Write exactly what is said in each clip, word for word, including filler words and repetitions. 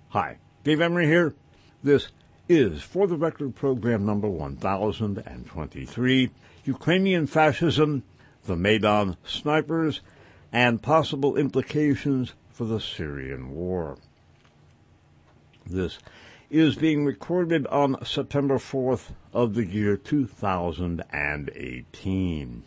Hi, Dave Emery here. This is For the Record program number one thousand twenty-three, Ukrainian Fascism, the Maidan Snipers, and Possible Implications for the Syrian War. This is being recorded on September fourth of the year two thousand eighteen.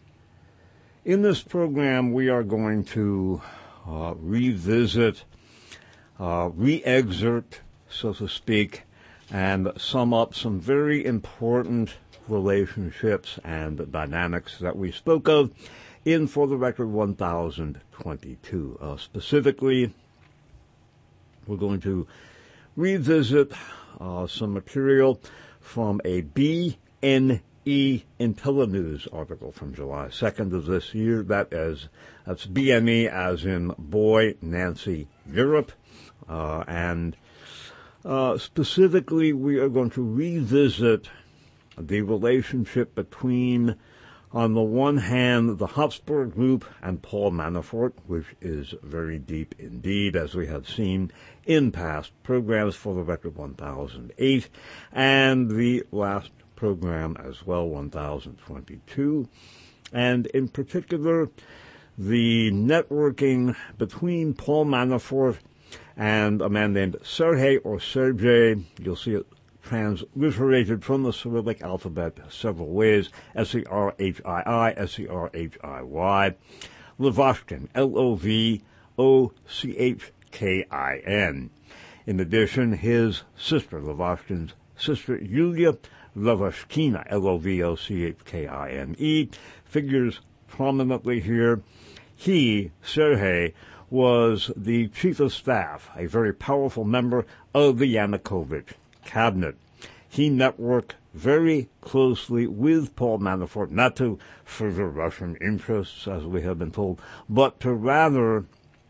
In this program, we are going to uh, revisit Uh, re-excerpt, so to speak, and sum up some very important relationships and dynamics that we spoke of in For the Record one thousand twenty-two. Uh, specifically, we're going to revisit uh, some material from a B N E IntelliNews article from July second of this year. That is, that's B N E as in Boy, Nancy, Europe. Uh, and uh, specifically, we are going to revisit the relationship between, on the one hand, the Hotspur Group and Paul Manafort, which is very deep indeed, as we have seen in past programs For the Record one thousand eight, and the last program as well, one thousand twenty-two, and in particular, the networking between Paul Manafort and a man named Sergei or Sergei. You'll see it transliterated from the Cyrillic alphabet several ways, S E R H I I, S E R H I Y, Lovashkin, L O V O C H K I N. In addition, his sister, Lovashkin's sister, Yulia Lovashkina, L O V O C H K I N E, figures prominently here. He, Sergei, was the chief of staff, a very powerful member of the Yanukovych cabinet. He networked very closely with Paul Manafort, not to further Russian interests, as we have been told, but to rather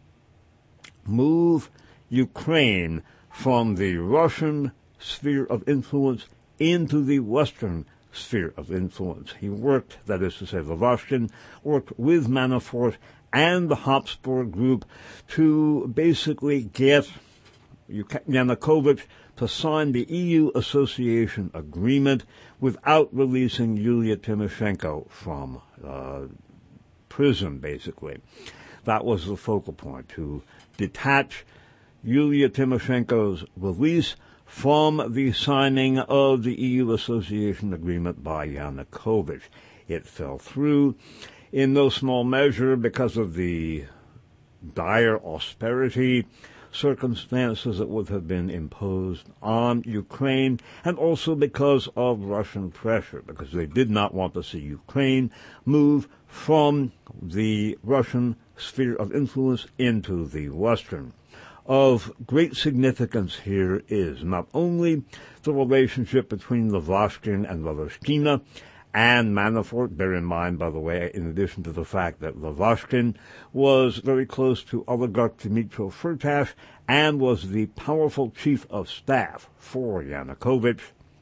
move Ukraine from the Russian sphere of influence into the Western sphere of influence. He worked, that is to say, Lovashkin, worked with Manafort and the Hotspur Group to basically get Yanukovych to sign the E U association agreement without releasing Yulia Tymoshenko from uh, prison, basically. That was the focal point, to detach Yulia Tymoshenko's release from the signing of the E U association agreement by Yanukovych. It fell through, in no small measure because of the dire austerity circumstances that would have been imposed on Ukraine, and also because of Russian pressure, because they did not want to see Ukraine move from the Russian sphere of influence into the Western. Of great significance here is not only the relationship between Lovashkin and Lovashkina and Manafort. Bear in mind, by the way, in addition to the fact that Lovashkin was very close to oligarch Dmitry Firtash and was the powerful chief of staff for Yanukovych,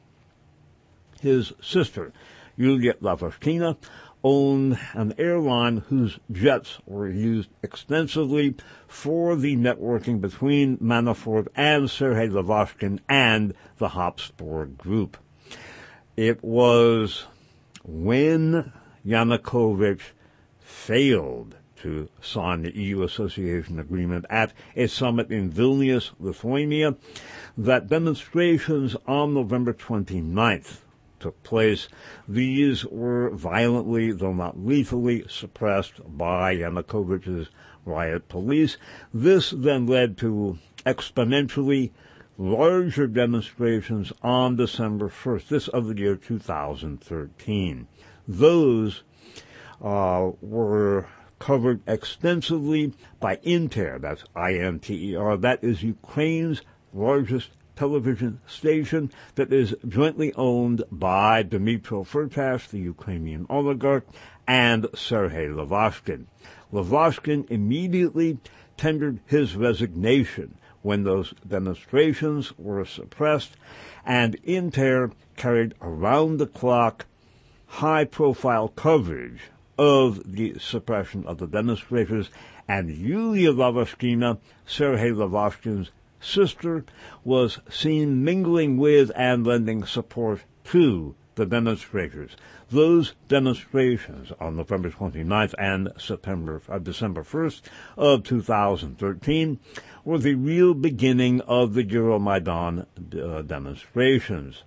his sister, Yulia Lovashkina, owned an airline whose jets were used extensively for the networking between Manafort and Sergei Lovashkin and the Hotspur Group. It was when Yanukovych failed to sign the E U association agreement at a summit in Vilnius, Lithuania, that demonstrations on November twenty-ninth took place. These were violently, though not lethally, suppressed by Yanukovych's riot police. This then led to exponentially larger demonstrations on December first, this of the year two thousand thirteen. Those uh, were covered extensively by Inter, that's I N T E R, that is Ukraine's largest television station that is jointly owned by Dmitry Firtash, the Ukrainian oligarch, and Sergei Lovashkin. Lovashkin immediately tendered his resignation when those demonstrations were suppressed, and Inter carried around-the-clock, high-profile coverage of the suppression of the demonstrators, and Yulia Lovashkina, Sergei Lovashkin's sister was seen mingling with and lending support to the demonstrators. Those demonstrations on November twenty-ninth and September, uh, December first of two thousand thirteen were the real beginning of the Euromaidan uh, demonstrations.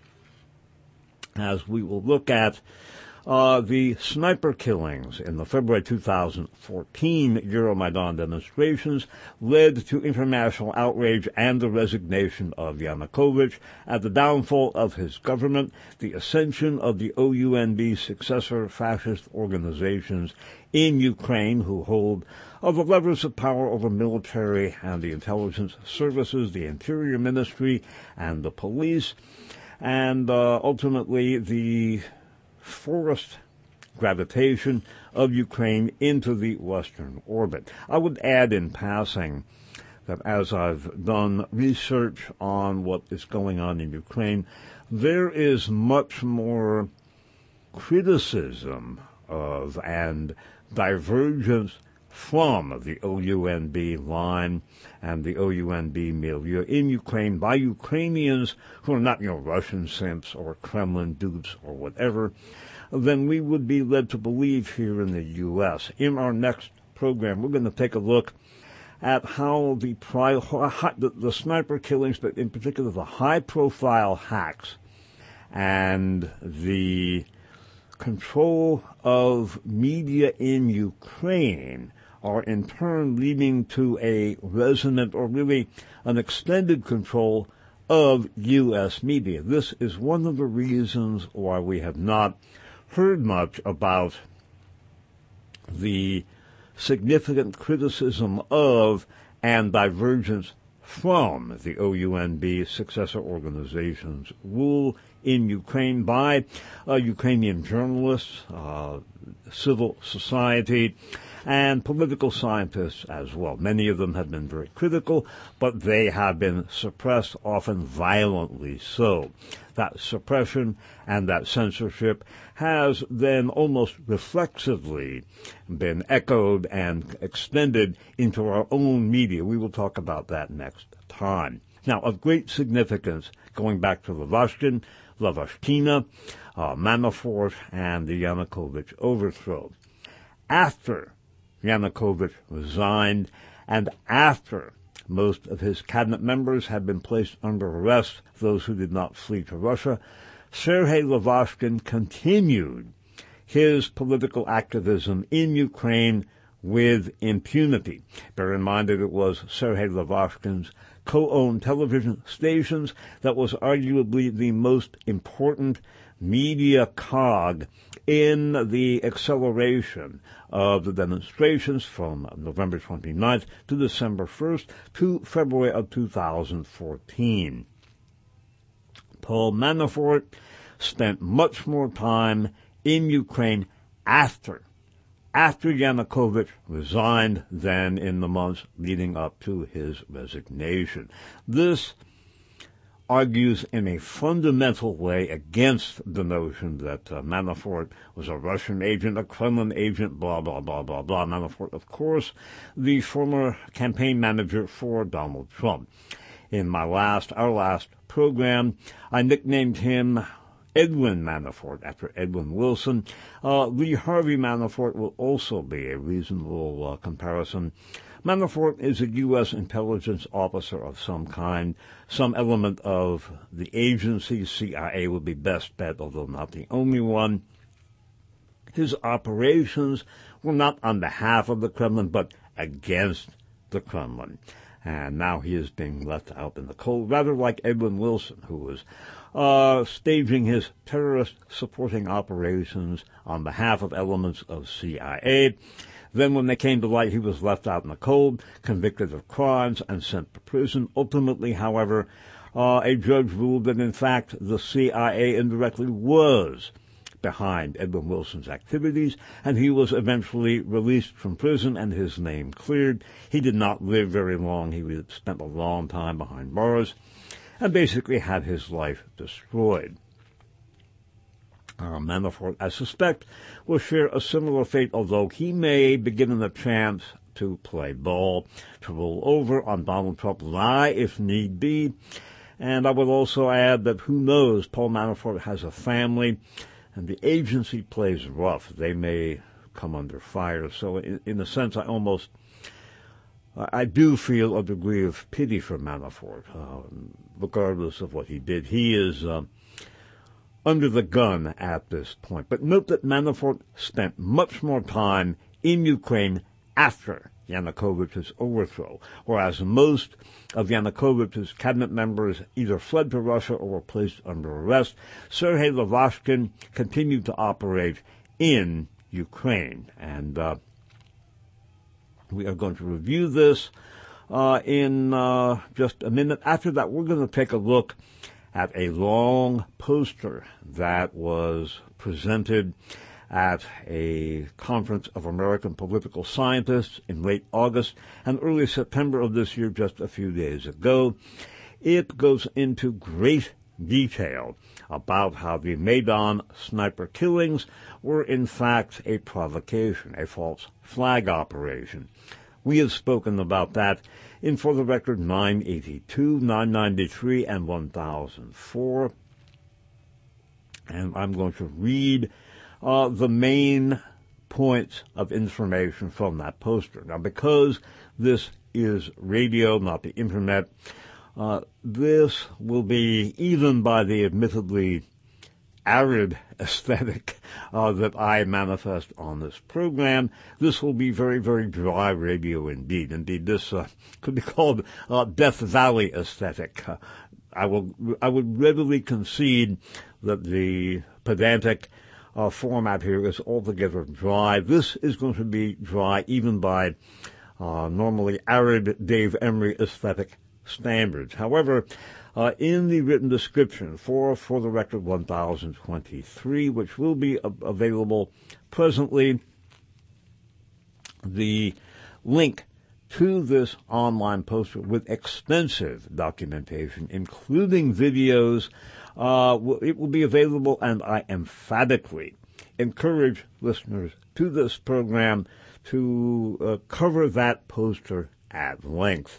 As we will look at uh, the sniper killings in the February two thousand fourteen Euromaidan demonstrations led to international outrage and the resignation of Yanukovych, at the downfall of his government, the ascension of the O U N B successor fascist organizations in Ukraine who hold uh, the levers of power over military and the intelligence services, the Interior Ministry, and the police, and uh, ultimately the forced gravitation of Ukraine into the Western orbit. I would add in passing that as I've done research on what is going on in Ukraine, there is much more criticism of and divergence from the O U N B line and the O U N B milieu in Ukraine by Ukrainians who are not, you know, Russian simps or Kremlin dupes or whatever, than we would be led to believe here in the U S. In our next program, we're going to take a look at how the, pri- the, the sniper killings, but in particular the high-profile hacks and the control of media in Ukraine are in turn leading to a resonant or really an extended control of U S media. This is one of the reasons why we have not heard much about the significant criticism of and divergence from the O U N B successor organization's rule in Ukraine by uh, Ukrainian journalists, uh, civil society, and political scientists as well. Many of them have been very critical, but they have been suppressed, often violently so. That suppression and that censorship has then almost reflexively been echoed and extended into our own media. We will talk about that next time. Now, of great significance, going back to Lavochkin, Lavochkina, uh, Manafort, and the Yanukovych overthrow. After Yanukovych resigned, and after most of his cabinet members had been placed under arrest, those who did not flee to Russia, Sergei Lavochkin continued his political activism in Ukraine with impunity. Bear in mind that it was Sergei Lavochkin's co-owned television stations that was arguably the most important media cog in the acceleration of the demonstrations from November twenty-ninth to December first to February of two thousand fourteen. Paul Manafort spent much more time in Ukraine after after Yanukovych resigned than in the months leading up to his resignation. This argues in a fundamental way against the notion that uh, Manafort was a Russian agent, a Kremlin agent, blah, blah, blah, blah, blah. Manafort, of course, the former campaign manager for Donald Trump. In my last, our last program, I nicknamed him Edwin Manafort, after Edwin Wilson. Uh, Lee Harvey Manafort will also be a reasonable uh, comparison. Manafort is a U S intelligence officer of some kind, some element of the agency. C I A would be best bet, although not the only one. His operations were not on behalf of the Kremlin, but against the Kremlin. And now he is being left out in the cold, rather like Edwin Wilson, who was uh, staging his terrorist-supporting operations on behalf of elements of C I A. Then when they came to light, he was left out in the cold, convicted of crimes, and sent to prison. Ultimately, however, uh, a judge ruled that, in fact, the C I A indirectly was behind Edwin Wilson's activities, and he was eventually released from prison and his name cleared. He did not live very long. He spent a long time behind bars and basically had his life destroyed. Uh, Manafort, I suspect, will share a similar fate, although he may be given the chance to play ball, to roll over on Donald Trump, lie if need be. And I would also add that who knows, Paul Manafort has a family, and the agency plays rough. They may come under fire. So in, in a sense, I almost, I do feel a degree of pity for Manafort, uh, regardless of what he did. He is uh, under the gun at this point. But note that Manafort spent much more time in Ukraine after Yanukovych's overthrow, whereas most of Yanukovych's cabinet members either fled to Russia or were placed under arrest. Sergei Lavochkin continued to operate in Ukraine, and uh, we are going to review this uh, in uh, just a minute. After that, we're going to take a look at a long poster that was presented at a conference of American political scientists in late August and early September of this year, just a few days ago. It goes into great detail about how the Maidan sniper killings were in fact a provocation, a false flag operation. We have spoken about that in, for the record, nine eighty-two, nine ninety-three, and one thousand four. And I'm going to read Uh, the main points of information from that poster. Now, because this is radio, not the Internet, uh, this will be, even by the admittedly arid aesthetic uh, that I manifest on this program, this will be very, very dry radio indeed. Indeed, this uh, could be called uh, Death Valley aesthetic. Uh, I will, I would readily concede that the pedantic Uh, format here is altogether dry. This is going to be dry even by uh, normally arid Dave Emery aesthetic standards. However, uh, in the written description for, for the record one thousand twenty-three, which will be uh, available presently, the link to this online poster with extensive documentation, including videos, Uh, it will be available, and I emphatically encourage listeners to this program to uh, cover that poster at length.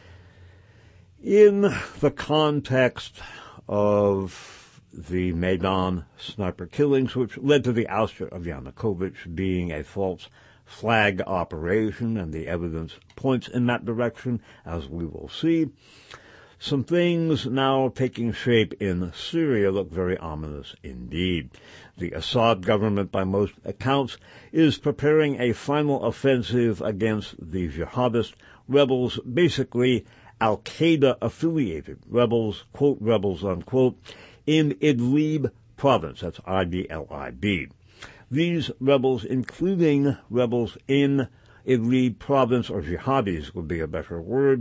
In the context of the Maidan sniper killings, which led to the ouster of Yanukovych being a false flag operation, and the evidence points in that direction, as we will see, some things now taking shape in Syria look very ominous indeed. The Assad government, by most accounts, is preparing a final offensive against the jihadist rebels, basically Al-Qaeda-affiliated rebels, quote, rebels, unquote, in Idlib province. That's I D L I B. These rebels, including rebels in Idlib province, or jihadis would be a better word,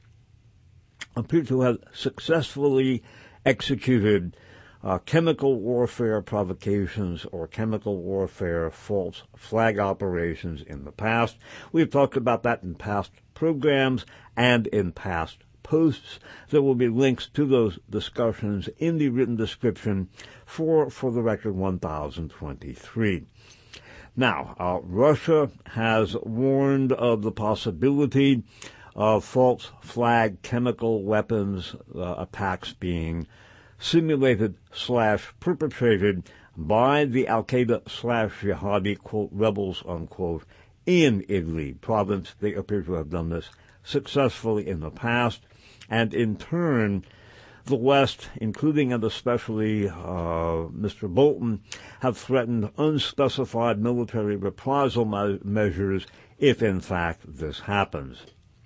appear to have successfully executed uh, chemical warfare provocations or chemical warfare false flag operations in the past. We've talked about that in past programs and in past posts. There will be links to those discussions in the written description for, for the record, one thousand twenty-three. Now, uh, Russia has warned of the possibility of false flag chemical weapons uh, attacks being simulated slash perpetrated by the Al-Qaeda slash jihadi, quote, rebels, unquote, in Idlib province. They appear to have done this successfully in the past, and in turn, the West, including and especially uh, Mister Bolton, have threatened unspecified military reprisal me- measures if, in fact, this happens.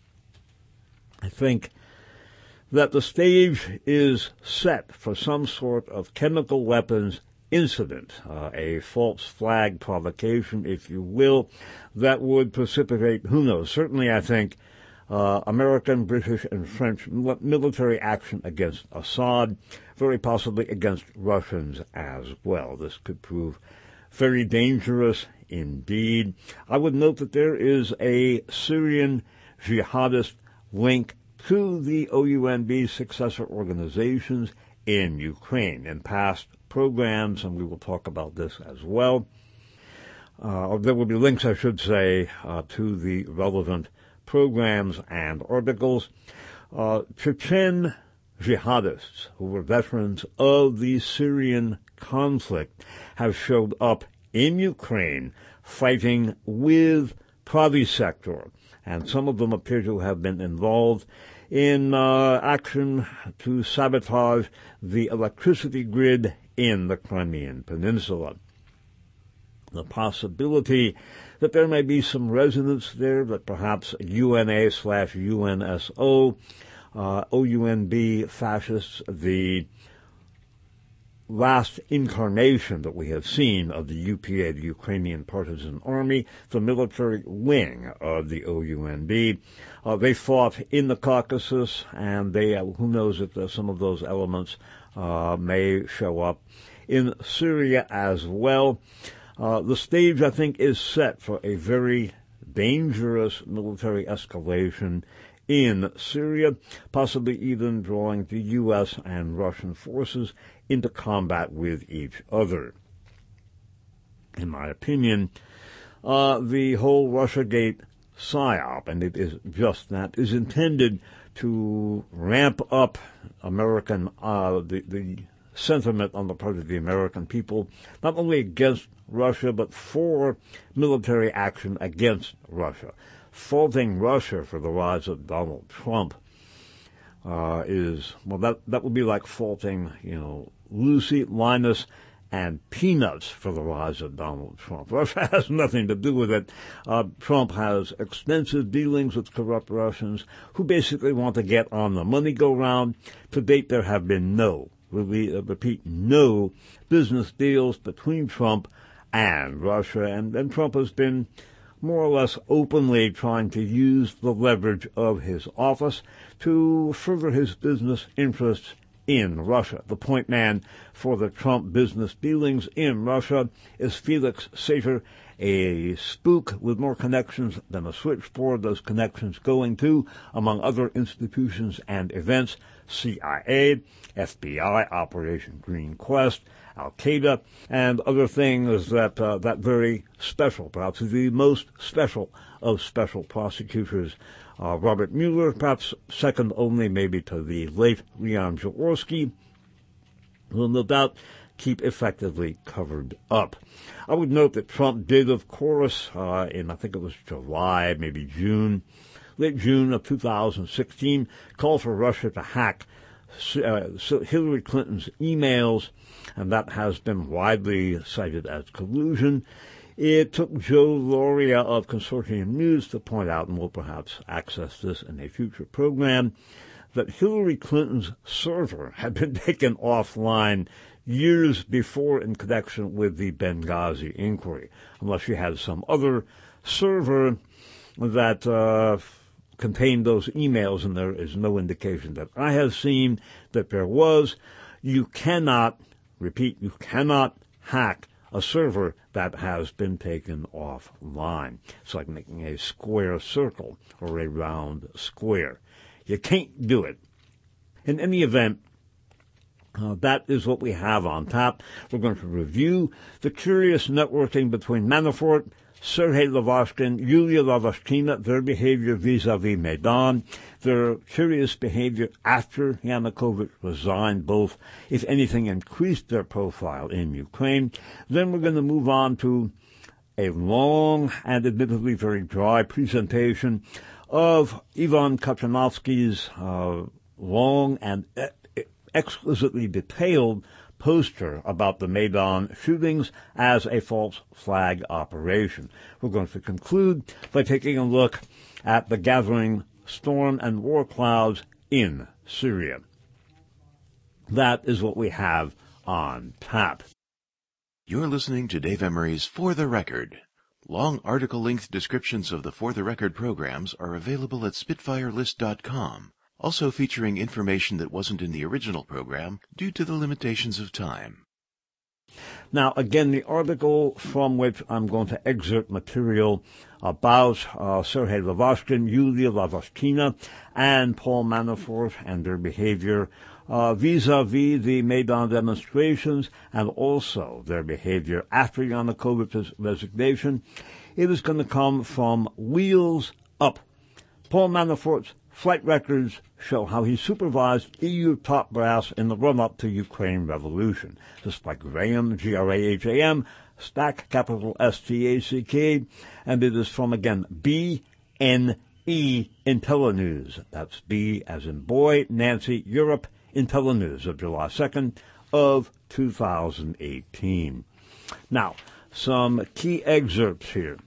I think that the stage is set for some sort of chemical weapons incident, uh, a false flag provocation, if you will, that would precipitate, who knows, certainly I think, uh, American, British, and French military action against Assad, very possibly against Russians as well. This could prove very dangerous indeed. I would note that there is a Syrian jihadist link to the O U N B's successor organizations in Ukraine in past programs, and we will talk about this as well. uh, or there will be links, I should say, uh, to the relevant programs and articles. Uh, Chechen jihadists who were veterans of the Syrian conflict have showed up in Ukraine fighting with Pravi sector, and some of them appear to have been involved in uh, action to sabotage the electricity grid in the Crimean Peninsula. The possibility that there may be some resonance there, that perhaps U N A slash U N S O, uh, O U N B fascists, the last incarnation that we have seen of the U P A, the Ukrainian Partisan Army, the military wing of the O U N B. Uh, they fought in the Caucasus, and they, uh, who knows if uh, some of those elements uh, may show up in Syria as well. Uh, the stage, I think, is set for a very dangerous military escalation in Syria, possibly even drawing the U S and Russian forces into combat with each other. In my opinion, uh, the whole Russiagate psyop, and it is just that, is intended to ramp up American, uh, the, the sentiment on the part of the American people, not only against Russia, but for military action against Russia. Faulting Russia for the rise of Donald Trump uh, is, well, that, that would be like faulting, you know, Lucy, Linus, and Peanuts for the rise of Donald Trump. Russia has nothing to do with it. Uh, Trump has extensive dealings with corrupt Russians who basically want to get on the money go-round. To date, there have been no, repeat, no business deals between Trump and Russia, and, and Trump has been more or less openly trying to use the leverage of his office to further his business interests in Russia. The point man for the Trump business dealings in Russia is Felix Sater, a spook with more connections than a switchboard, those connections going to, among other institutions and events, C I A, F B I, Operation Green Quest, Al-Qaeda, and other things that uh, that very special, perhaps the most special of special prosecutors, uh, Robert Mueller, perhaps second only maybe to the late Leon Jaworski, will no doubt keep effectively covered up. I would note that Trump did, of course, uh, in I think it was July, maybe June, late June of two thousand sixteen, call for Russia to hack uh, Hillary Clinton's emails, and that has been widely cited as collusion. It took Joe Lauria of Consortium News to point out, and we'll perhaps access this in a future program, that Hillary Clinton's server had been taken offline years before in connection with the Benghazi inquiry, unless she had some other server that uh, contained those emails, and there is no indication that I have seen that there was. You cannot, repeat, you cannot hack a server that has been taken offline. It's like making a square circle or a round square. You can't do it. In any event, Uh, that is what we have on tap. We're going to review the curious networking between Manafort, Sergei Lavochkin, Yulia Lavashkina, their behavior vis-a-vis Maidan, their curious behavior after Yanukovych resigned, both, if anything, increased their profile in Ukraine. Then we're going to move on to a long and admittedly very dry presentation of Ivan Kachanovsky's uh, long and e- exquisitely detailed poster about the Maidan shootings as a false flag operation. We're going to conclude by taking a look at the gathering storm and war clouds in Syria. That is what we have on tap. You're listening to Dave Emery's For the Record. Long article-length descriptions of the For the Record programs are available at spitfire list dot com. Also featuring information that wasn't in the original program due to the limitations of time. Now, again, the article from which I'm going to excerpt material about uh, Sergei Lavochkin, Yulia Lavochkina, and Paul Manafort and their behavior uh, vis-a-vis the Maidan demonstrations and also their behavior after Yanukovych's resignation. It is going to come from Wheels Up. Paul Manafort's flight records show how he supervised E U top brass in the run-up to Ukraine revolution. Just like Graham, G R A H A M, Stack, capital S T A C K, and it is from, again, B N E IntelliNews. That's B as in boy, Nancy, Europe, IntelliNews of July second of two thousand eighteen. Now, some key excerpts here.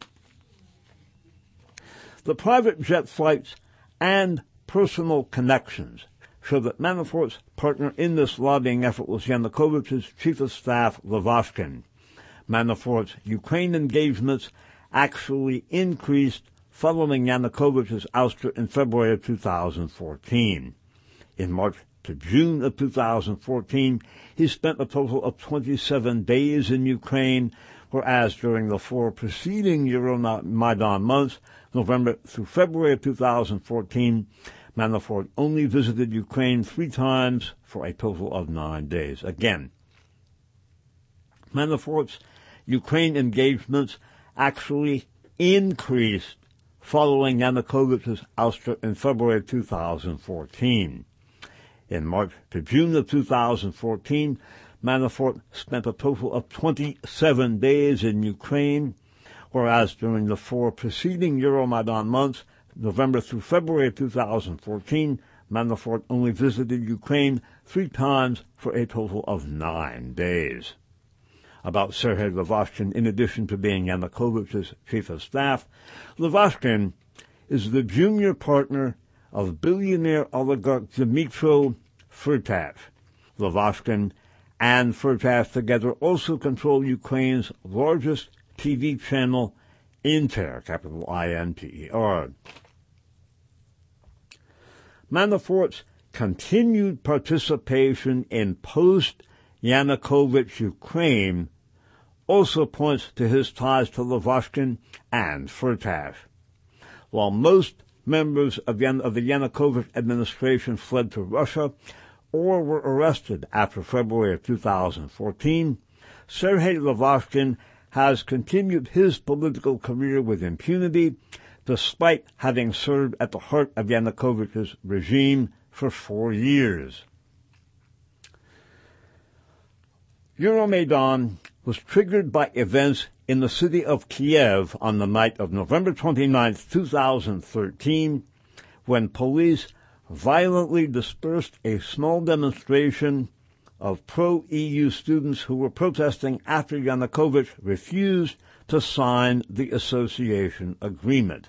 The private jet flights and personal connections show that Manafort's partner in this lobbying effort was Yanukovych's chief of staff, Lavochkin. Manafort's Ukraine engagements actually increased following Yanukovych's ouster in February of two thousand fourteen. In March to June of two thousand fourteen, he spent a total of twenty-seven days in Ukraine, whereas during the four preceding Euromaidan months, November through February of two thousand fourteen, Manafort only visited Ukraine three times for a total of nine days. Again, Manafort's Ukraine engagements actually increased following Yanukovych's ouster in February of two thousand fourteen. In March to June of two thousand fourteen, Manafort spent a total of twenty-seven days in Ukraine, whereas during the four preceding Euromaidan months, November through February of two thousand fourteen, Manafort only visited Ukraine three times for a total of nine days. About Sergei Lavochkin, in addition to being Yanukovych's chief of staff, Lavochkin is the junior partner of billionaire oligarch Dmytro Firtash. Lavochkin and Firtash together also control Ukraine's largest T V channel, Inter, capital I N T E R. Manafort's continued participation in post-Yanukovych Ukraine also points to his ties to Lavochkin and Firtash. While most members of, Yan- of the Yanukovych administration fled to Russia or were arrested after February of two thousand fourteen, Sergei Lavochkin has continued his political career with impunity, despite having served at the heart of Yanukovych's regime for four years. Euromaidan was triggered by events in the city of Kiev on the night of November twenty-ninth, two thousand thirteen, when police violently dispersed a small demonstration of pro-E U students who were protesting after Yanukovych refused to sign the association agreement.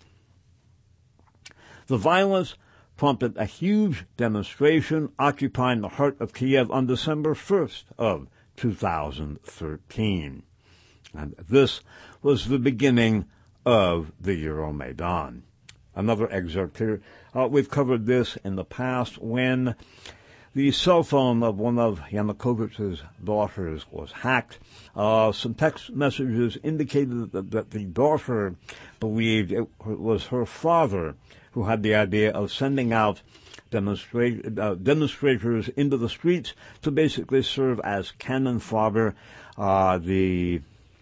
The violence prompted a huge demonstration occupying the heart of Kiev on December first of two thousand thirteen. And this was the beginning of the Euromaidan. Another excerpt here. Uh, we've covered this in the past when the cell phone of one of Yanukovych's daughters was hacked. Uh, some text messages indicated that, that the daughter believed it was her father who had the idea of sending out demonstrate, uh, demonstrators into the streets to basically serve as cannon fodder. Uh, the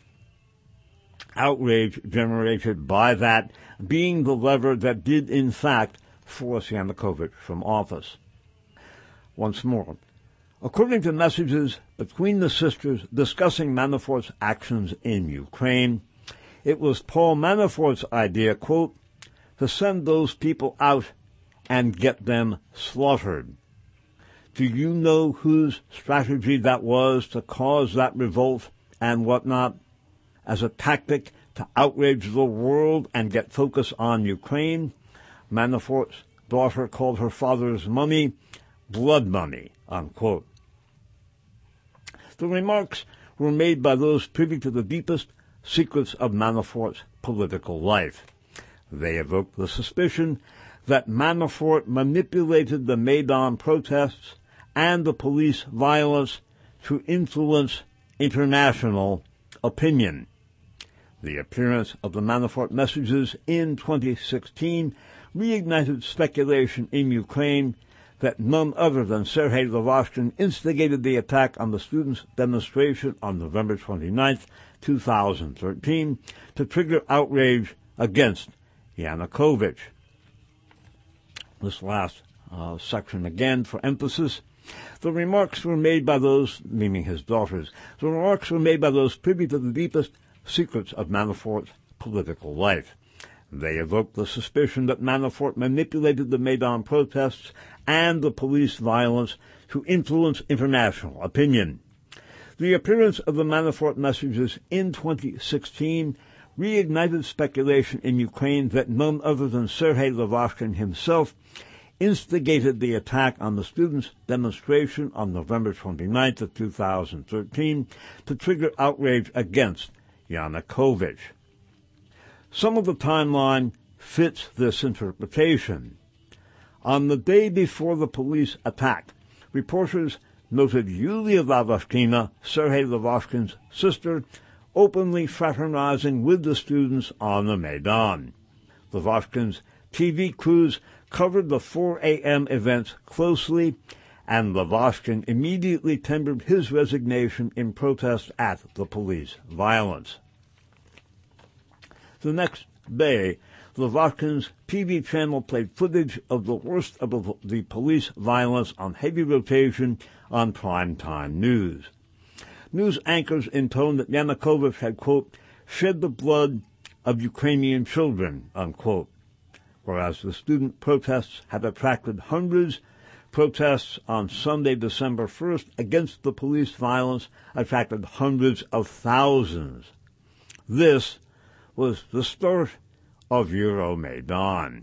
outrage generated by that being the lever that did, in fact, force Yanukovych from office. Once more, according to messages between the sisters discussing Manafort's actions in Ukraine, it was Paul Manafort's idea, quote, to send those people out and get them slaughtered. Do you know whose strategy that was to cause that revolt and whatnot? As a tactic to outrage the world and get focus on Ukraine, Manafort's daughter called her father's money blood money, unquote. The remarks were made by those privy to the deepest secrets of Manafort's political life. They evoked the suspicion that Manafort manipulated the Maidan protests and the police violence to influence international opinion. The appearance of the Manafort messages in twenty sixteen reignited speculation in Ukraine that none other than Sergei Lavochkin instigated the attack on the students' demonstration on November twenty-ninth, two thousand thirteen, to trigger outrage against Yanukovych. This last uh, section again for emphasis. The remarks were made by those, meaning his daughters, the remarks were made by those privy to the deepest secrets of Manafort's political life. They evoked the suspicion that Manafort manipulated the Maidan protests and the police violence to influence international opinion. The appearance of the Manafort messages in twenty sixteen reignited speculation in Ukraine that none other than Sergei Lavochkin himself instigated the attack on the students' demonstration on November twenty-ninth of two thousand thirteen to trigger outrage against Yanukovych. Some of the timeline fits this interpretation. On the day before the police attack, reporters noted Yulia Lavochkina, Sergei Lavochkin's sister, openly fraternizing with the students on the Maidan. Lavochkin's T V crews covered the four a.m. events closely, and Lavochkin immediately tendered his resignation in protest at the police violence. The next day, Lavochkin's T V channel played footage of the worst of the police violence on heavy rotation on primetime news. News anchors intoned that Yanukovych had, quote, shed the blood of Ukrainian children, unquote, whereas the student protests had attracted hundreds. Protests on Sunday, December first, against the police violence attracted hundreds of thousands. This was the start of Euromaidan.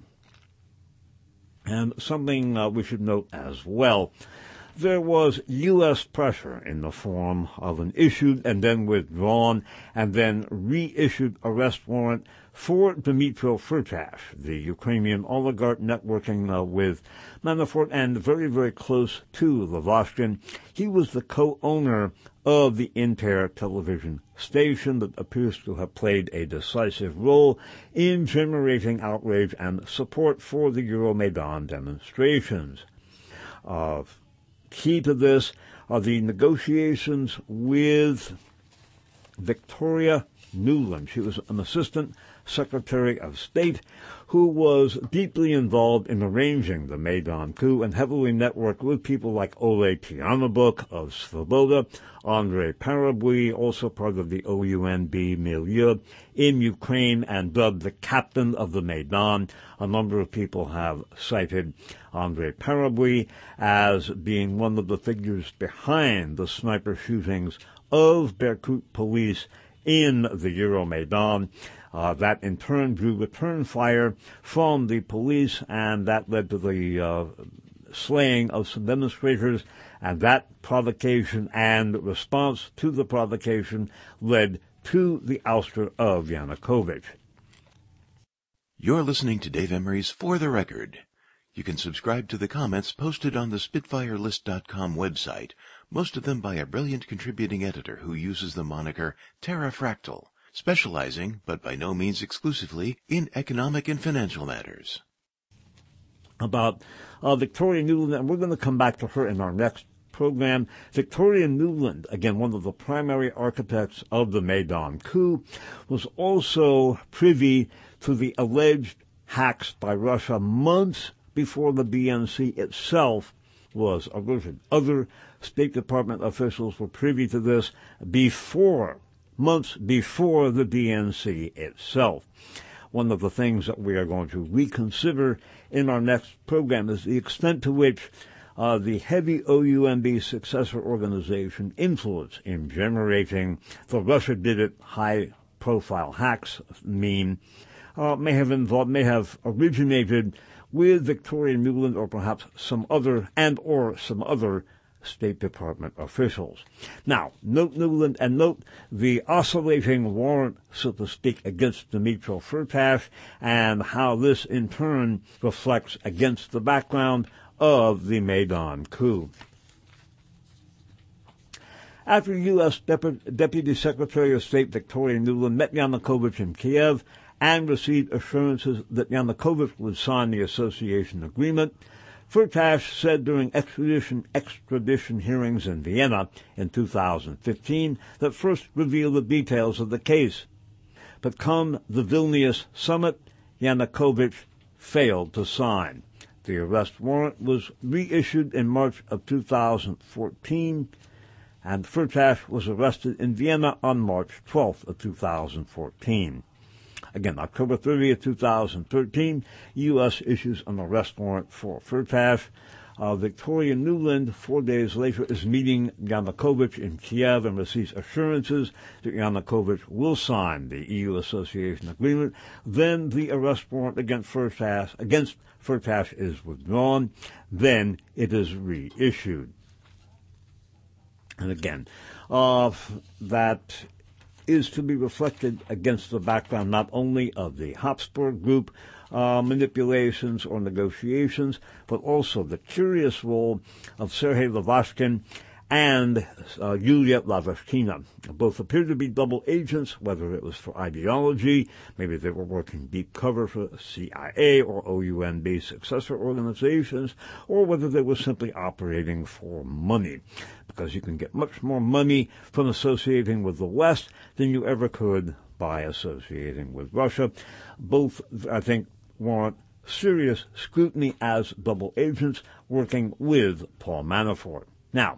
And something uh, we should note as well, there was U S pressure in the form of an issued and then withdrawn and then reissued arrest warrant for Dmytro Firtash, the Ukrainian oligarch networking uh, with Manafort and very, very close to Lavochkin. He was the co-owner of the Inter television station that appears to have played a decisive role in generating outrage and support for the Euromaidan demonstrations. Uh, key to this are the negotiations with Victoria Nuland. She was an assistant Secretary of State who was deeply involved in arranging the Maidan coup and heavily networked with people like Oleg Tyanobuk of Svoboda, Andrei Parabuy, also part of the O U N B milieu in Ukraine and dubbed the captain of the Maidan. A number of people have cited Andrei Parabuy as being one of the figures behind the sniper shootings of Berkut police in the Euromaidan. Uh, that in turn drew return fire from the police, and that led to the uh, slaying of some demonstrators, and that provocation and response to the provocation led to the ouster of Yanukovych. You're listening to Dave Emery's For the Record. You can subscribe to the comments posted on the Spitfire List dot com website, most of them by a brilliant contributing editor who uses the moniker Terrafractal, specializing, but by no means exclusively, in economic and financial matters. About uh, Victoria Nuland, and we're going to come back to her in our next program. Victoria Nuland, again, one of the primary architects of the Maidan coup, was also privy to the alleged hacks by Russia months before the D N C itself was alerted. Other State Department officials were privy to this before months before the D N C itself. One of the things that we are going to reconsider in our next program is the extent to which uh, the heavy O U N B successor organization influence in generating the Russia did it high-profile hacks meme uh, may have involved, may have originated with Victoria Nuland or perhaps some other and or some other State Department officials. Now, note Nuland and note the oscillating warrant, so to speak, against Dmytro Firtash and how this in turn reflects against the background of the Maidan coup. After U S. Dep- Deputy Secretary of State Victoria Nuland met Yanukovych in Kiev and received assurances that Yanukovych would sign the association agreement, Firtash said during extradition, extradition hearings in Vienna in two thousand fifteen that first revealed the details of the case. But come the Vilnius summit, Yanukovych failed to sign. The arrest warrant was reissued in March of two thousand fourteen, and Firtash was arrested in Vienna on March twelfth of two thousand fourteen. Again, October thirtieth, two thousand thirteen, U S issues an arrest warrant for Firtash. Uh, Victoria Nuland, four days later, is meeting Yanukovych in Kiev and receives assurances that Yanukovych will sign the E U association agreement. Then the arrest warrant against Firtash, against Firtash is withdrawn. Then it is reissued. And again, uh, that is to be reflected against the background not only of the Habsburg group uh, manipulations or negotiations, but also the curious role of Sergei Lavochkin and uh, Yulia Lavashkina. Both appear to be double agents, whether it was for ideology, maybe they were working deep cover for C I A or O U N-based successor organizations, or whether they were simply operating for money, because you can get much more money from associating with the West than you ever could by associating with Russia. Both, I think, warrant serious scrutiny as double agents working with Paul Manafort. Now,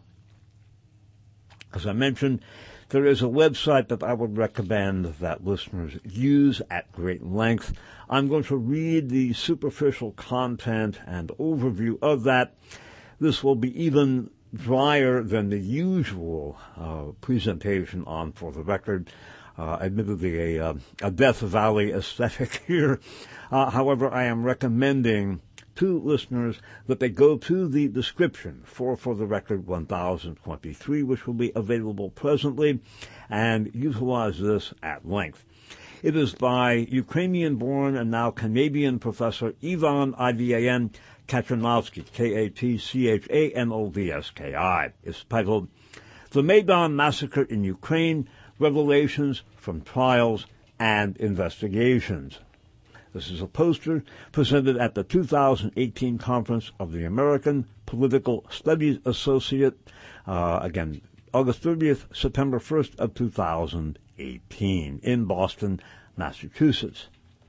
as I mentioned, there is a website that I would recommend that listeners use at great length. I'm going to read the superficial content and overview of that. This will be even drier than the usual uh, presentation on For the Record. Uh, admittedly, a, uh, a Death Valley aesthetic here. Uh, however, I am recommending to listeners that they go to the description for For the Record one thousand twenty-three, which will be available presently, and utilize this at length. It is by Ukrainian-born and now Canadian professor Ivan, I V A N, Kachanovsky, K A T C H A N O V S K I. It's titled, The Maidan Massacre in Ukraine, Revelations from Trials and Investigations. This is a poster presented at the two thousand eighteen conference of the American Political Studies Associate, uh, again, August thirtieth, September first of two thousand eighteen in Boston, Massachusetts.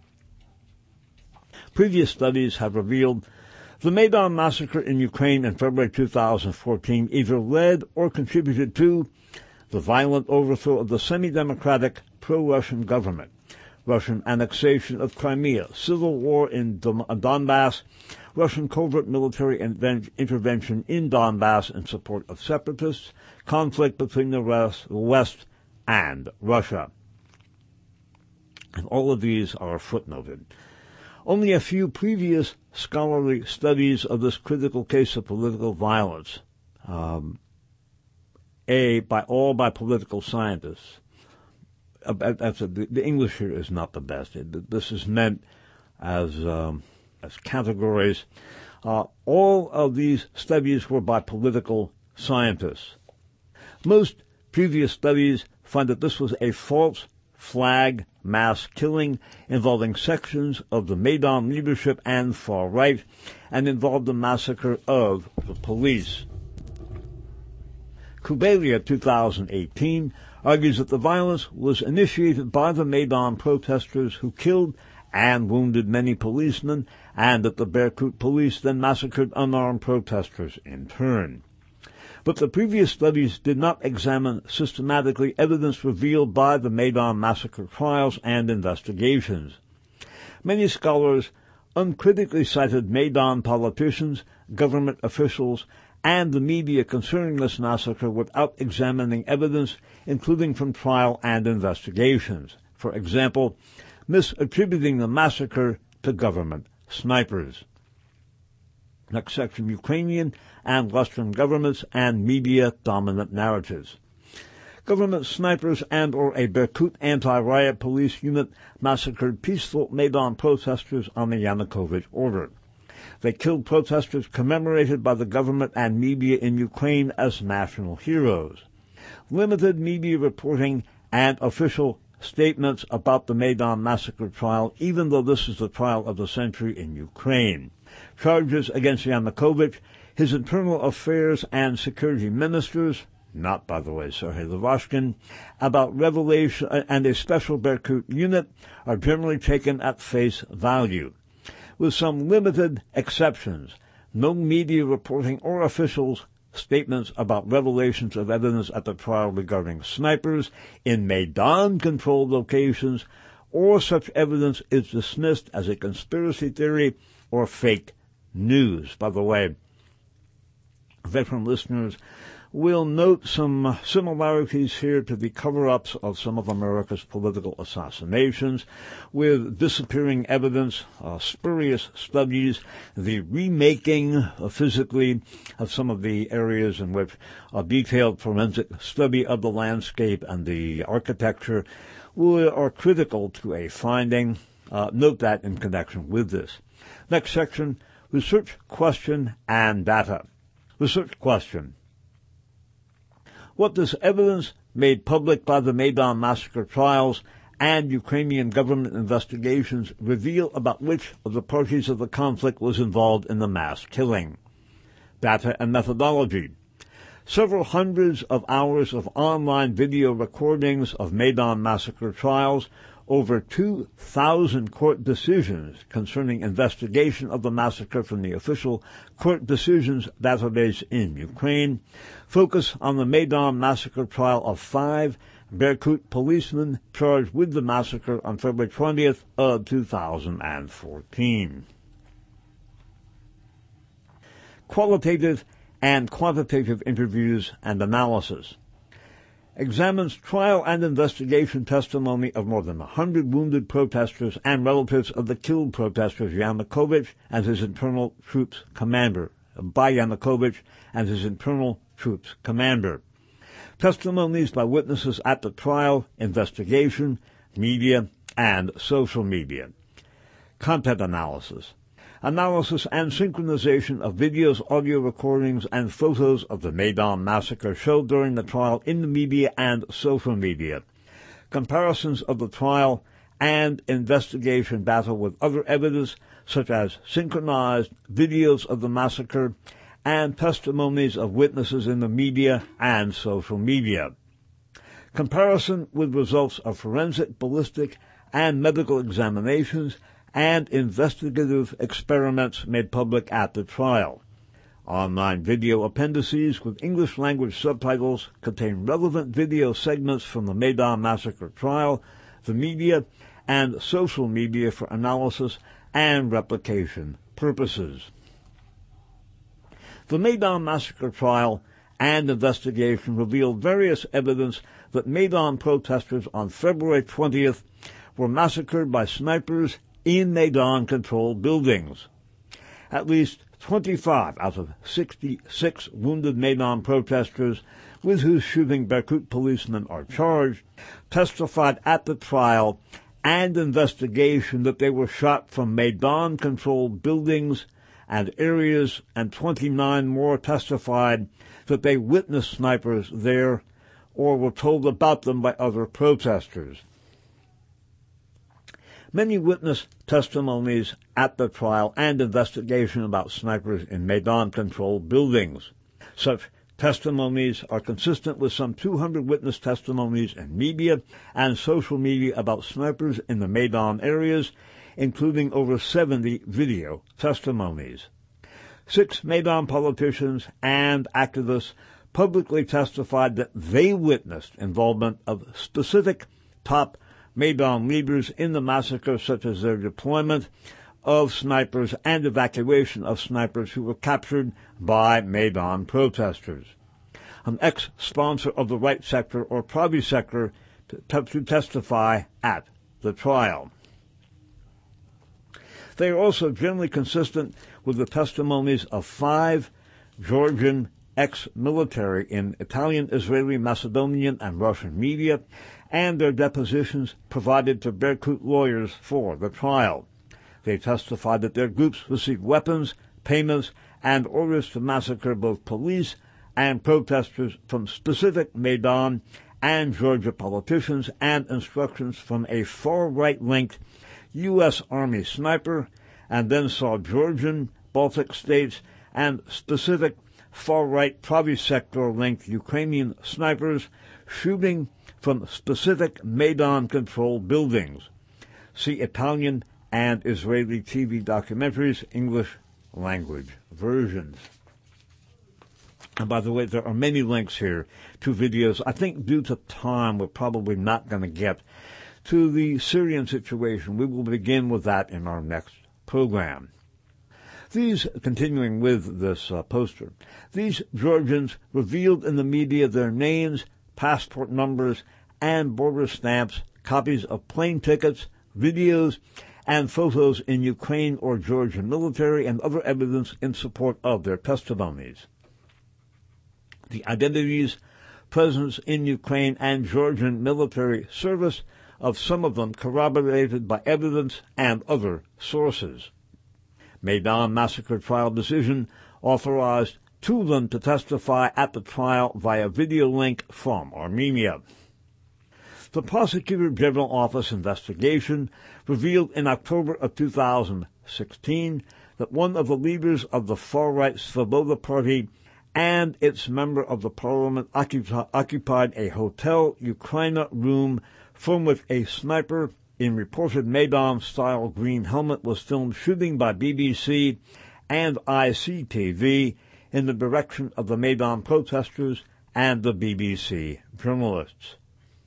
Previous studies have revealed the Maidan massacre in Ukraine in February two thousand fourteen either led or contributed to the violent overthrow of the semi-democratic pro-Russian government, Russian annexation of Crimea, civil war in Donbass, Russian covert military intervention in Donbass in support of separatists, conflict between the West and Russia. And all of these are footnoted. Only a few previous scholarly studies of this critical case of political violence, um, A, by all by political scientists. Uh, that's a, the, the English here is not the best. It, this is meant as um, as categories. Uh, all of these studies were by political scientists. Most previous studies find that this was a false flag mass killing involving sections of the Maidan leadership and far right, and involved the massacre of the police. Kubelia, two thousand eighteen, argues that the violence was initiated by the Maidan protesters who killed and wounded many policemen, and that the Berkut police then massacred unarmed protesters in turn. But the previous studies did not examine systematically evidence revealed by the Maidan massacre trials and investigations. Many scholars uncritically cited Maidan politicians, government officials, and the media concerning this massacre without examining evidence, including from trial and investigations. For example, misattributing the massacre to government snipers. Next section, Ukrainian and Western governments and media-dominant narratives. Government snipers and or a Berkut anti-riot police unit massacred peaceful Maidan protesters on the Yanukovych order. They killed protesters commemorated by the government and media in Ukraine as national heroes. limited media reporting, and official statements about the Maidan massacre trial, even though this is the trial of the century in Ukraine. Charges against Yanukovych, his internal affairs and security ministers, not, by the way, Sergei Lavochkin, about revelation and a special Berkut unit are generally taken at face value. With some limited exceptions, no media reporting or officials' statements about revelations of evidence at the trial regarding snipers in Maidan-controlled locations, or such evidence is dismissed as a conspiracy theory or fake news. By the way, veteran listeners will note some similarities here to the cover-ups of some of America's political assassinations, with disappearing evidence, uh, spurious studies, the remaking uh, physically of some of the areas in which a detailed forensic study of the landscape and the architecture were, are critical to a finding. Uh, note that in connection with this. Next section, research question and data. Research question. What does evidence made public by the Maidan massacre trials and Ukrainian government investigations reveal about which of the parties of the conflict was involved in the mass killing? Data and methodology. Several hundreds of hours of online video recordings of Maidan massacre trials, over two thousand court decisions concerning investigation of the massacre from the official court decisions database in Ukraine, focus on the Maidan massacre trial of five Berkut policemen charged with the massacre on February twentieth of two thousand fourteen. Qualitative and quantitative interviews and analysis. Examines trial and investigation testimony of more than a hundred wounded protesters and relatives of the killed protesters Yanukovych and his internal troops commander, by Yanukovych and his internal troops commander. Testimonies by witnesses at the trial, investigation, media, and social media. Content analysis. Analysis and synchronization of videos, audio recordings, and photos of the Maidan massacre showed during the trial in the media and social media. Comparisons of the trial and investigation data with other evidence, such as synchronized videos of the massacre and testimonies of witnesses in the media and social media. Comparison with results of forensic, ballistic, and medical examinations and investigative experiments made public at the trial. Online video appendices with English language subtitles contain relevant video segments from the Maidan massacre trial, the media, and social media for analysis and replication purposes. The Maidan massacre trial and investigation revealed various evidence that Maidan protesters on February twentieth were massacred by snipers in Maidan-controlled buildings. At least twenty-five out of sixty-six wounded Maidan protesters, with whose shooting Berkut policemen are charged, testified at the trial and investigation that they were shot from Maidan-controlled buildings and areas, and twenty-nine more testified that they witnessed snipers there or were told about them by other protesters. Many witness testimonies at the trial and investigation about snipers in Maidan-controlled buildings. Such testimonies are consistent with some two hundred witness testimonies in media and social media about snipers in the Maidan areas, including over seventy video testimonies. Six Maidan politicians and activists publicly testified that they witnessed involvement of specific top Maidan leaders in the massacre, such as their deployment of snipers and evacuation of snipers who were captured by Maidan protesters. An ex-sponsor of the right sector or Pravi sector to, to testify at the trial. They are also generally consistent with the testimonies of five Georgian ex-military in Italian, Israeli, Macedonian, and Russian media, and their depositions provided to Berkut lawyers for the trial. They testified that their groups received weapons, payments, and orders to massacre both police and protesters from specific Maidan and Georgia politicians, and instructions from a far-right linked U S Army sniper, and then saw Georgian, Baltic states, and specific far-right Pravi sector-linked Ukrainian snipers shooting from specific Maidan-controlled buildings. See Italian and Israeli T V documentaries, English language versions. And by the way, there are many links here to videos. I think due to time, we're probably not going to get to the Syrian situation. We will begin with that in our next program. These, continuing with this uh, poster, these Georgians revealed in the media their names, passport numbers, and border stamps, copies of plane tickets, videos, and photos in Ukraine or Georgian military, and other evidence in support of their testimonies. The identities, presence in Ukraine, and Georgian military service of some of them corroborated by evidence and other sources. Maidan massacre trial decision authorized two of them to testify at the trial via video link from Armenia. The Prosecutor General Office investigation revealed in October of two thousand sixteen that one of the leaders of the far-right Svoboda Party and its member of the parliament occupied a Hotel Ukraina room from which a sniper in reported Maidan-style green helmet was filmed shooting by B B C and I C T V in the direction of the Maidan protesters and the B B C journalists.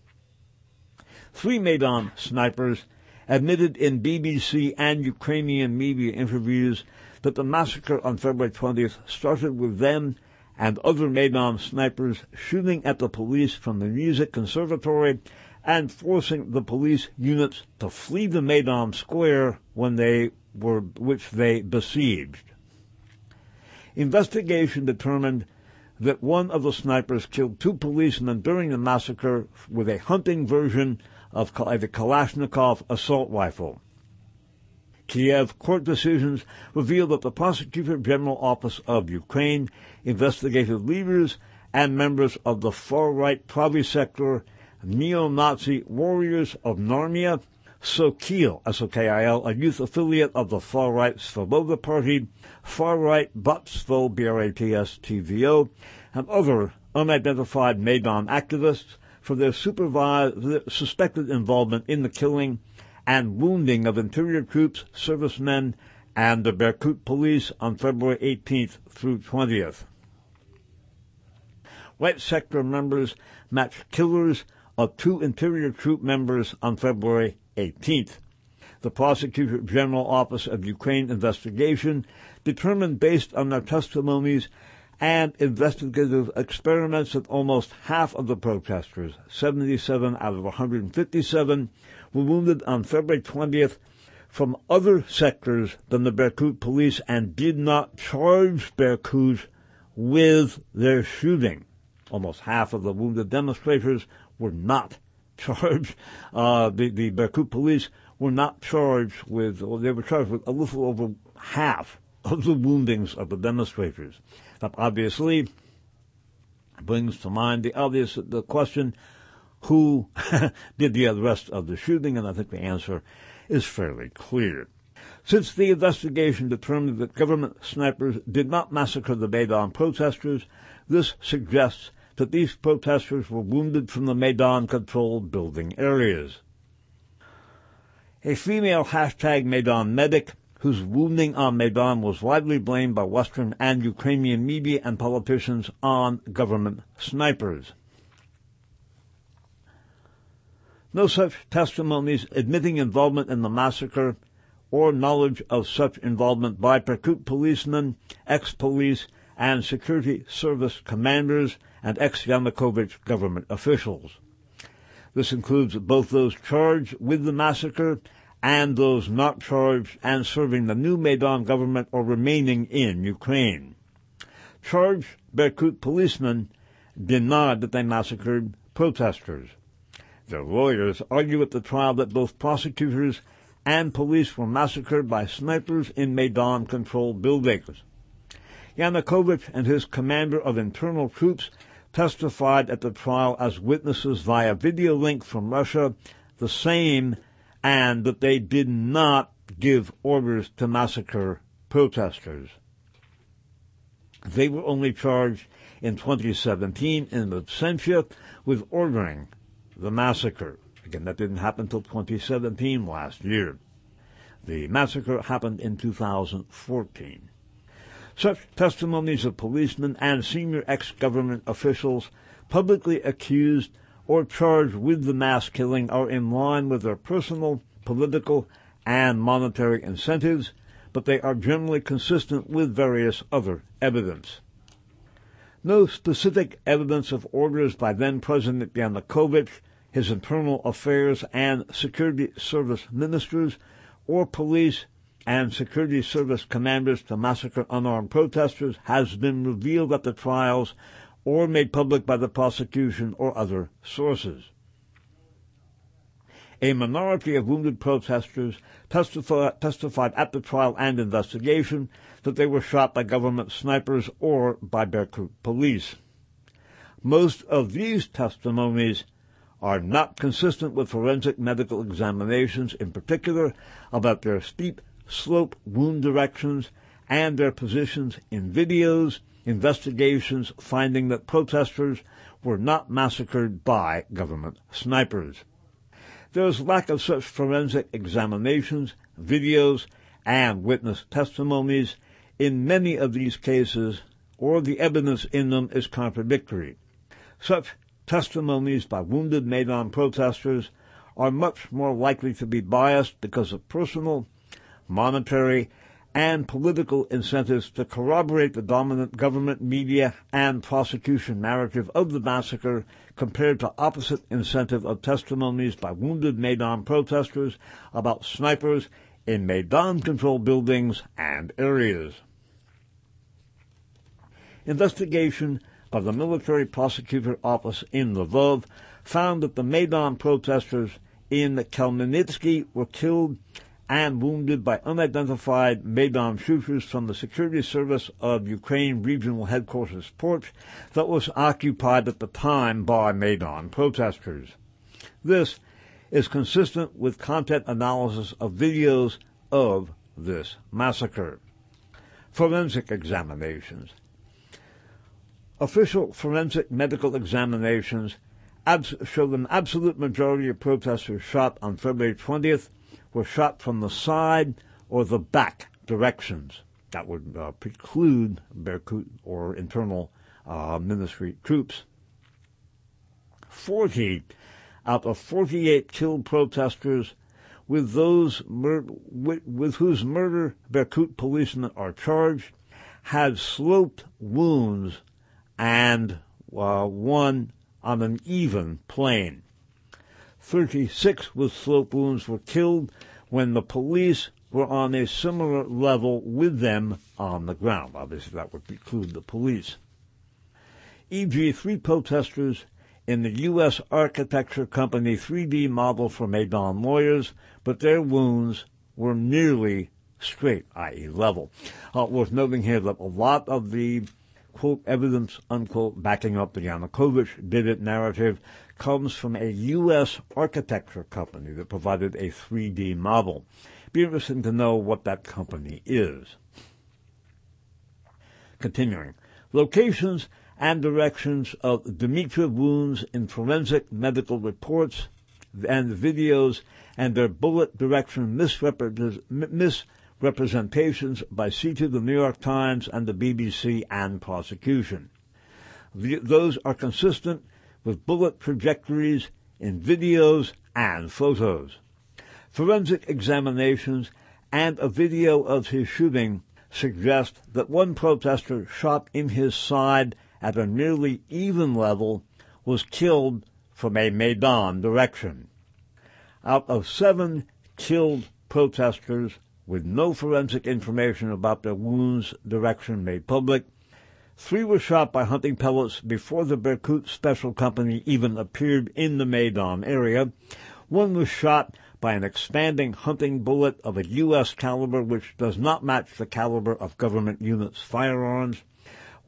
Three Maidan snipers admitted in B B C and Ukrainian media interviews that the massacre on February twentieth started with them and other Maidan snipers shooting at the police from the Music Conservatory and forcing the police units to flee the Maidan Square when they were, which they besieged. Investigation determined that one of the snipers killed two policemen during the massacre with a hunting version of the Kalashnikov assault rifle. Kiev court decisions revealed that the Prosecutor General Office of Ukraine investigated leaders and members of the far-right Pravi sector neo-Nazi Warriors of Narnia, Sokil, S O K I L, a youth affiliate of the far-right Svoboda Party, far-right Batstvo, B R A T S T V O, and other unidentified Maidan activists for their supervised, suspected involvement in the killing and wounding of interior troops, servicemen, and the Berkut police on February eighteenth through twentieth. Right sector members matched killers of two interior troop members on February eighteenth. The Prosecutor General Office of Ukraine investigation determined, based on their testimonies and investigative experiments, that almost half of the protesters, seventy-seven out of one hundred fifty-seven, were wounded on February twentieth from other sectors than the Berkut police and did not charge Berkut with their shooting. Almost half of the wounded demonstrators were not charged. Uh, the, the Berkut police were not charged with, or they were charged with a little over half of the woundings of the demonstrators. That obviously brings to mind the obvious the question, who did the rest of the shooting? And I think the answer is fairly clear. Since the investigation determined that government snipers did not massacre the Maidan protesters, this suggests that these protesters were wounded from the Maidan-controlled building areas. A female hashtag Maidan medic, whose wounding on Maidan was widely blamed by Western and Ukrainian media and politicians on government snipers. No such testimonies admitting involvement in the massacre or knowledge of such involvement by Berkut policemen, ex-police, and security service commanders and ex-Yanukovych government officials. This includes both those charged with the massacre and those not charged and serving the new Maidan government or remaining in Ukraine. Charged Berkut policemen denied that they massacred protesters. Their lawyers argue at the trial that both prosecutors and police were massacred by snipers in Maidan-controlled buildings. Yanukovych and his commander of internal troops testified at the trial as witnesses via video link from Russia, the same, and that they did not give orders to massacre protesters. They were only charged in twenty seventeen in absentia with ordering the massacre. Again, that didn't happen until twenty seventeen, last year. The massacre happened in two thousand fourteen. Such testimonies of policemen and senior ex-government officials publicly accused or charged with the mass killing are in line with their personal, political, and monetary incentives, but they are generally consistent with various other evidence. No specific evidence of orders by then-President Yanukovych, his internal affairs and security service ministers, or police and security service commanders to massacre unarmed protesters has been revealed at the trials or made public by the prosecution or other sources. A minority of wounded protesters testify, testified at the trial and investigation that they were shot by government snipers or by Berkut police. Most of these testimonies are not consistent with forensic medical examinations, in particular about their steep slope wound directions and their positions in videos, investigations finding that protesters were not massacred by government snipers. There is lack of such forensic examinations, videos, and witness testimonies in many of these cases, or the evidence in them is contradictory. Such testimonies by wounded Maidan protesters are much more likely to be biased because of personal, monetary, and political incentives to corroborate the dominant government, media, and prosecution narrative of the massacre compared to opposite incentive of testimonies by wounded Maidan protesters about snipers in Maidan-controlled buildings and areas. Investigation by the military prosecutor office in Lvov found that the Maidan protesters in Khmelnytsky were killed and wounded by unidentified Maidan shooters from the Security Service of Ukraine Regional Headquarters Porch that was occupied at the time by Maidan protesters. This is consistent with content analysis of videos of this massacre. Forensic examinations. Official forensic medical examinations abs- show an absolute majority of protesters shot on February twentieth were shot from the side or the back directions. That would uh, preclude Berkut or internal uh, ministry troops. Forty out of forty-eight killed protesters with those mur- with, with whose murder Berkut policemen are charged had sloped wounds and uh, one on an even plane. thirty-six with slope wounds were killed when the police were on a similar level with them on the ground. Obviously, that would preclude the police. for example, three protesters in the U S architecture company three D model for Maidan lawyers, but their wounds were nearly straight, that is level. Uh, worth noting here that a lot of the, quote, evidence, unquote, backing up the Yanukovych did it narrative comes from a U S architecture company that provided a three D model. Be interesting to know what that company is. Continuing. Locations and directions of Dmitriev wounds in forensic medical reports and videos and their bullet direction misrepre- misrepresentations by C two, the New York Times, and the B B C and prosecution. The, those are consistent with bullet trajectories in videos and photos. Forensic examinations and a video of his shooting suggest that one protester shot in his side at a nearly even level was killed from a Maidan direction. Out of seven killed protesters with no forensic information about their wounds' direction made public, three were shot by hunting pellets before the Berkut Special Company even appeared in the Maidan area. One was shot by an expanding hunting bullet of a U S caliber which does not match the caliber of government units' firearms.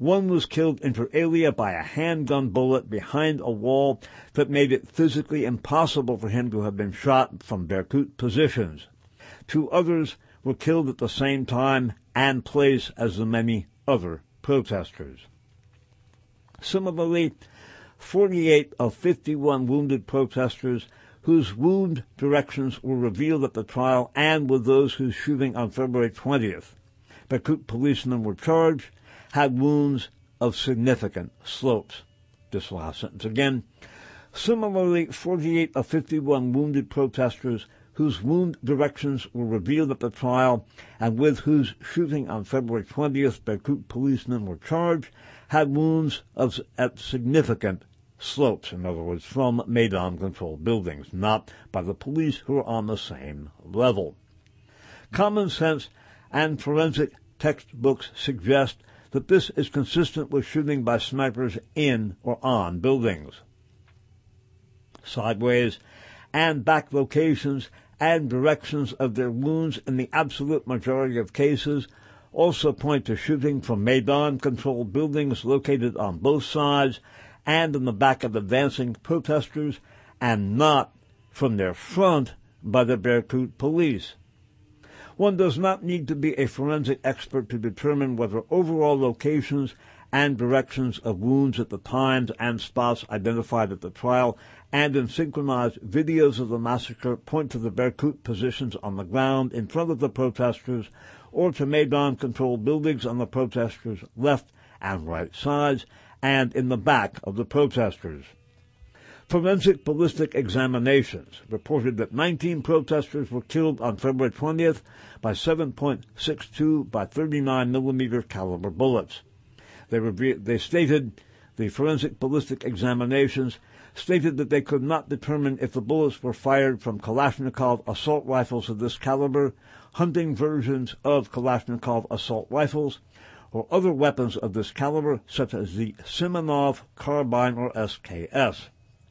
One was killed inter alia by a handgun bullet behind a wall that made it physically impossible for him to have been shot from Berkut positions. Two others were killed at the same time and place as the many other protesters. Similarly, forty-eight of fifty-one wounded protesters whose wound directions were revealed at the trial and with those whose shooting on February twentieth, Berkut policemen were charged, had wounds of significant slopes. This last sentence again. Similarly, forty-eight of fifty-one wounded protesters whose wound directions were revealed at the trial and with whose shooting on February twentieth Berkut policemen were charged, had wounds of at significant slopes, in other words, from Maidan-controlled buildings, not by the police who are on the same level. Common sense and forensic textbooks suggest that this is consistent with shooting by snipers in or on buildings. Sideways and back locations and directions of their wounds in the absolute majority of cases also point to shooting from Maidan-controlled buildings located on both sides and in the back of advancing protesters, and not from their front by the Berkut police. One does not need to be a forensic expert to determine whether overall locations and directions of wounds at the times and spots identified at the trial and in synchronized videos of the massacre point to the Berkut positions on the ground in front of the protesters or to Maidan-controlled buildings on the protesters' left and right sides and in the back of the protesters. Forensic ballistic examinations reported that nineteen protesters were killed on February twentieth by seven point six two by thirty-nine millimeter caliber bullets. They, were, they stated, the forensic ballistic examinations stated that they could not determine if the bullets were fired from Kalashnikov assault rifles of this caliber, hunting versions of Kalashnikov assault rifles, or other weapons of this caliber, such as the Simonov carbine or S K S.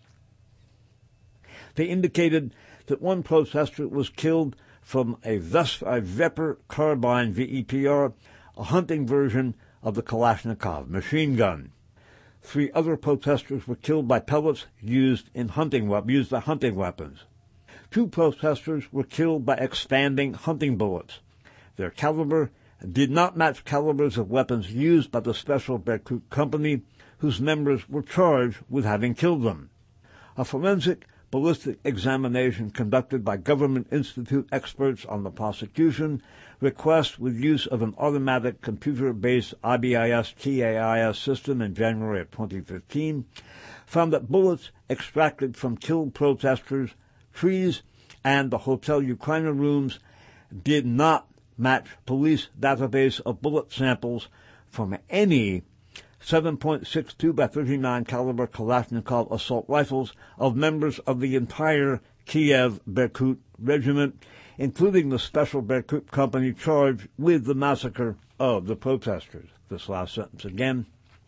They indicated that one protester was killed from a, Ves- a Vepr carbine V E P R, a hunting version of the Kalashnikov machine gun. Three other protesters were killed by pellets used in hunting we- used by hunting weapons. Two protesters were killed by expanding hunting bullets. Their caliber did not match calibers of weapons used by the Special Berkut Company, whose members were charged with having killed them. A forensic ballistic examination conducted by Government Institute experts on the prosecution request with use of an automatic computer-based I B I S T A I S system in January of twenty fifteen found that bullets extracted from killed protesters, trees, and the Hotel Ukraina rooms did not match police database of bullet samples from any seven point six two by thirty-nine caliber Kalashnikov assault rifles of members of the entire Kiev Berkut regiment, including the Special Berkut Company charged with the massacre of the protesters. This last sentence again.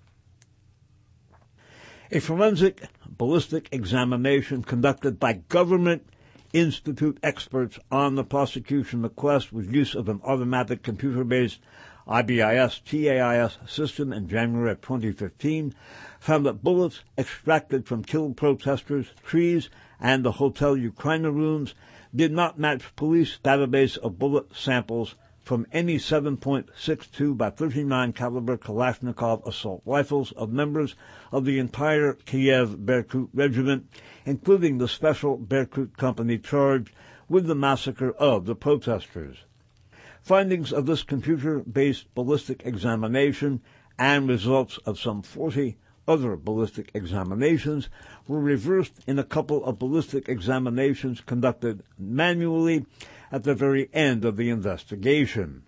A forensic ballistic examination conducted by Government Institute experts on the prosecution request with use of an automatic computer-based I B I S T A I S system in January of twenty fifteen found that bullets extracted from killed protesters, trees, and the Hotel Ukraina rooms did not match police database of bullet samples from any seven point six two by thirty-nine caliber Kalashnikov assault rifles of members of the entire Kiev Berkut regiment, including the Special Berkut Company charged with the massacre of the protesters. Findings of this computer-based ballistic examination and results of some forty other ballistic examinations were reversed in a couple of ballistic examinations conducted manually at the very end of the investigation.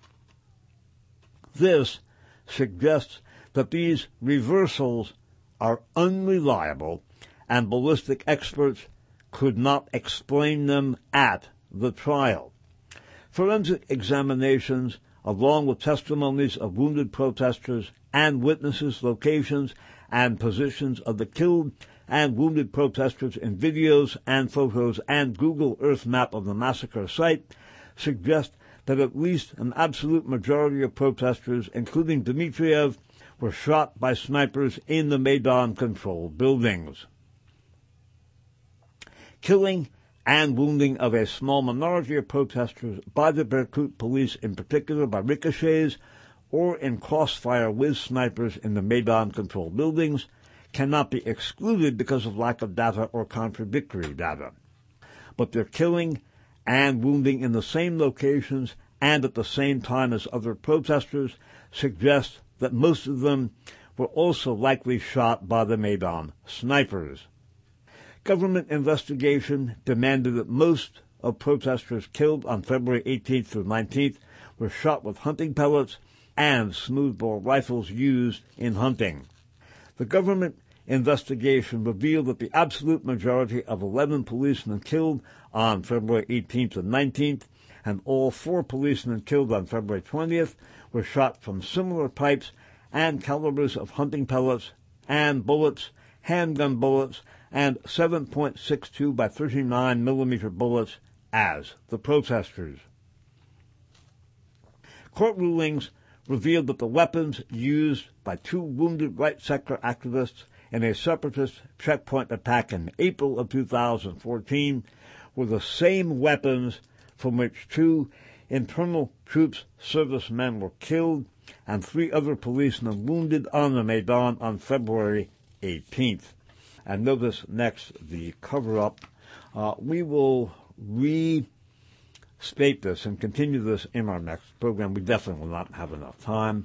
This suggests that these reversals are unreliable and ballistic experts could not explain them at the trial. Forensic examinations, along with testimonies of wounded protesters and witnesses' locations and positions of the killed and wounded protesters in videos and photos and Google Earth map of the massacre site, suggest that at least an absolute majority of protesters, including Dmitriev, were shot by snipers in the Maidan-controlled buildings. Killing and wounding of a small minority of protesters by the Berkut police, in particular by ricochets or in crossfire with snipers in the Maidan-controlled buildings, cannot be excluded because of lack of data or contradictory data. But their killing and wounding in the same locations and at the same time as other protesters suggests that most of them were also likely shot by the Maidan snipers. Government investigation demanded that most of protesters killed on February eighteenth through nineteenth were shot with hunting pellets and smoothbore rifles used in hunting. The government investigation revealed that the absolute majority of eleven policemen killed on February eighteenth and nineteenth, and all four policemen killed on February twentieth, were shot from similar types and calibers of hunting pellets and bullets, handgun bullets, and seven point six two by thirty-nine millimeter bullets as the protesters. Court rulings revealed that the weapons used by two wounded right sector activists in a separatist checkpoint attack in April of two thousand fourteen were the same weapons from which two internal troops servicemen were killed and three other policemen wounded on the Maidan on February eighteenth. And notice next the cover-up. Uh, we will restate this and continue this in our next program. We definitely will not have enough time.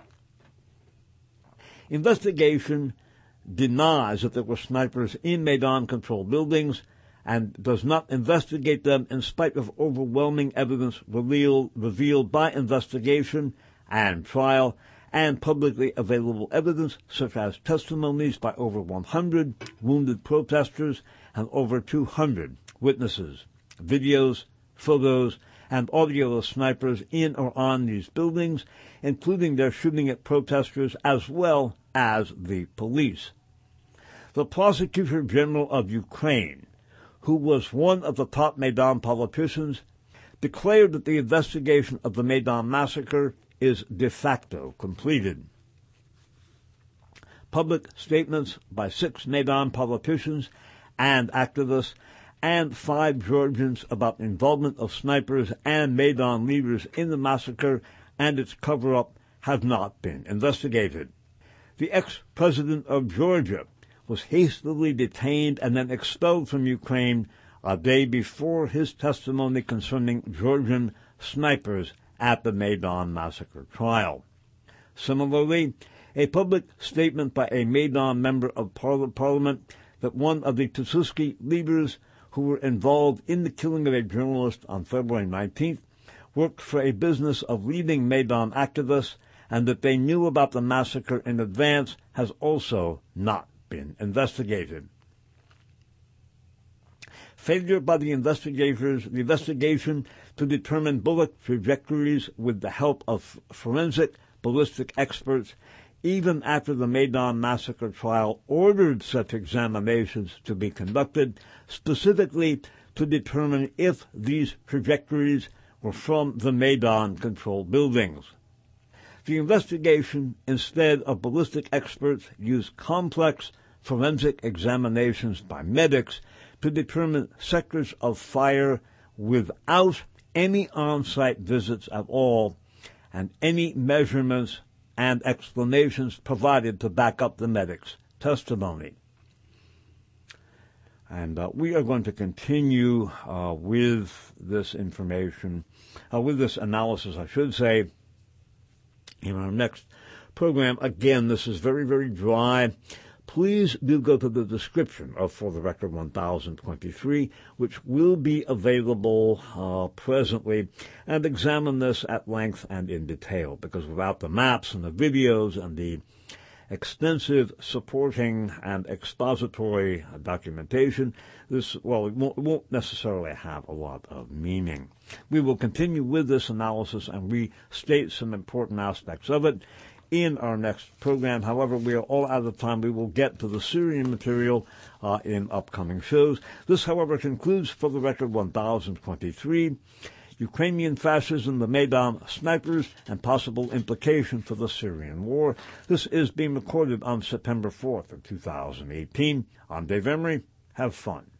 Investigation denies that there were snipers in Maidan-controlled buildings and does not investigate them in spite of overwhelming evidence revealed, revealed by investigation and trial and publicly available evidence, such as testimonies by over one hundred wounded protesters and over two hundred witnesses, videos, photos, and audio of snipers in or on these buildings, including their shooting at protesters as well as the police. The Prosecutor General of Ukraine, who was one of the top Maidan politicians, declared that the investigation of the Maidan massacre is de facto completed. Public statements by six Maidan politicians and activists and five Georgians about involvement of snipers and Maidan leaders in the massacre and its cover-up have not been investigated. The ex-president of Georgia was hastily detained and then expelled from Ukraine a day before his testimony concerning Georgian snipers at the Maidan massacre trial. Similarly, a public statement by a Maidan member of Parliament that one of the Tutsuski leaders who were involved in the killing of a journalist on February nineteenth worked for a business of leading Maidan activists and that they knew about the massacre in advance has also not been investigated. Failure by the investigators, the investigation to determine bullet trajectories with the help of forensic ballistic experts, even after the Maidan massacre trial ordered such examinations to be conducted, specifically to determine if these trajectories were from the Maidan-controlled buildings. The investigation, instead of ballistic experts, used complex forensic examinations by medics to determine sectors of fire without any on-site visits at all and any measurements and explanations provided to back up the medics' testimony. And uh, we are going to continue uh, with this information, uh, with this analysis, I should say, in our next program. Again, this is very, very dry. Please do go to the description of For the Record one thousand twenty-three, which will be available uh, presently, and examine this at length and in detail, because without the maps and the videos and the extensive supporting and expository documentation, this, well, it won't, it won't necessarily have a lot of meaning. We will continue with this analysis and restate some important aspects of it in our next program. However, we are all out of time. We will get to the Syrian material uh, in upcoming shows. This, however, concludes For the Record one thousand twenty-three. Ukrainian fascism, the Maidan snipers, and possible implication for the Syrian war. This is being recorded on September fourth of two thousand eighteen. I'm Dave Emery. Have fun.